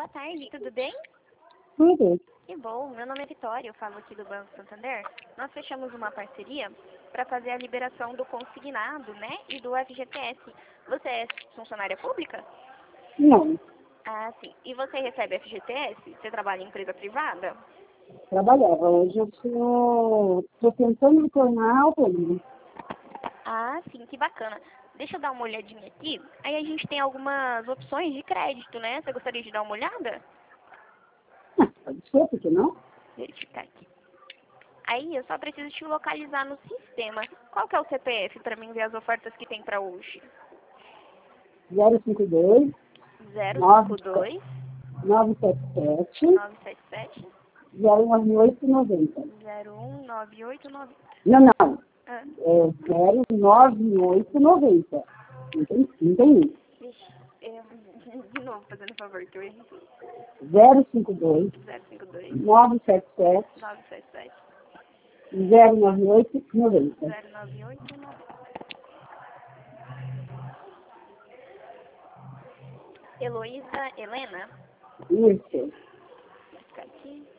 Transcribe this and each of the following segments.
boa tarde, tudo bem? Tudo. Que bom, meu nome é Vitória, eu falo aqui do Banco Santander. Nós fechamos uma parceria para fazer a liberação do consignado, né, e do FGTS. Você é funcionária pública? Não, Ah, sim. E você recebe FGTS? Você trabalha em empresa privada? trabalhava. Hoje eu estou tentando me tornar autônoma. Ah, sim, que bacana. Deixa eu dar uma olhadinha aqui. Aí a gente tem algumas opções de crédito, né? Você gostaria de dar uma olhada? Pode ser, por que não? Verificar aqui. Aí eu só preciso te localizar no sistema. Qual que é o CPF para mim ver as ofertas que tem para hoje? 052 052 977 977 09890. 019890. Não. Ah, É 09890. Não tem isso. vixe, de novo, fazendo favor, que eu errei. 052 052 977 977 09890. 09890. Heloísa Helena? Isso. Vou ficar aqui.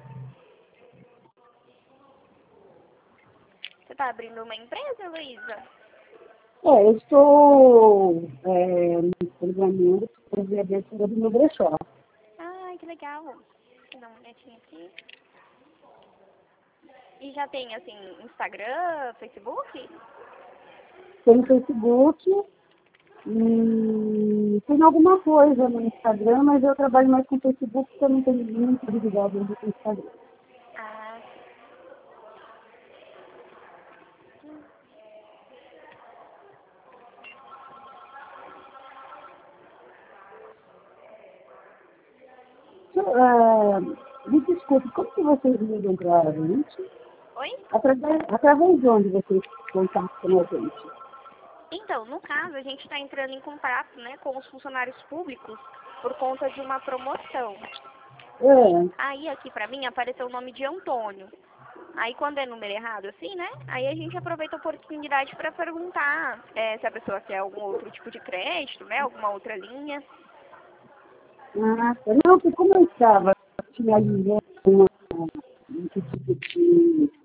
Você tá abrindo uma empresa, Heloísa? Eu estou me programando para fazer a abertura do meu brechó. Ai, que legal. Deixa eu dar uma olhadinha aqui. E já tem, assim, Instagram, Facebook? Tem no Facebook e tem alguma coisa no Instagram, mas eu trabalho mais com o Facebook porque eu não tenho muita habilidade ainda com o Instagram. Ah, Me desculpe, como que vocês ligam para a gente? oi? Através de onde vocês contactam a gente? Então, no caso, a gente está entrando em contato, né, com os funcionários públicos por conta de uma promoção. Aí, aqui pra mim, apareceu o nome de Antônio. Aí, quando é número errado, assim, né, aí a gente aproveita a oportunidade para perguntar se a pessoa quer algum outro tipo de crédito, né, alguma outra linha. Não, porque como eu estava finalizando um pedido de